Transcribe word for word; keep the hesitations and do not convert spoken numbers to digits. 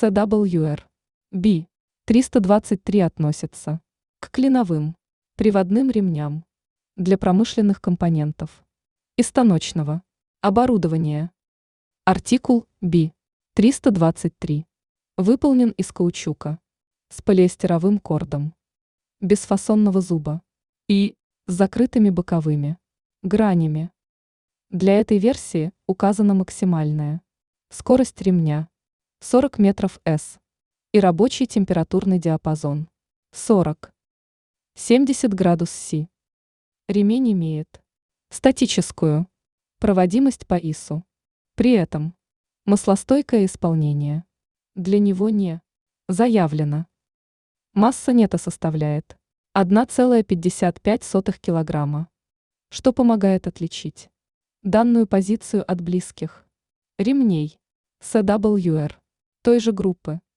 эс дабл ю эр би триста двадцать три относится к клиновым приводным ремням для промышленных компонентов и станочного оборудования. Артикул би триста двадцать три выполнен из каучука с полиэстеровым кордом, без фасонного зуба и с закрытыми боковыми гранями. Для этой версии указана максимальная скорость ремня сорок метров с и рабочий температурный диапазон сорок-семьдесят градусов С. Ремень имеет статическую проводимость по ИСу. При этом маслостойкое исполнение для него не заявлено. Масса нета составляет одна целая пятьдесят пять сотых килограмма, что помогает отличить данную позицию от близких ремней эс дабл ю эр той же группы.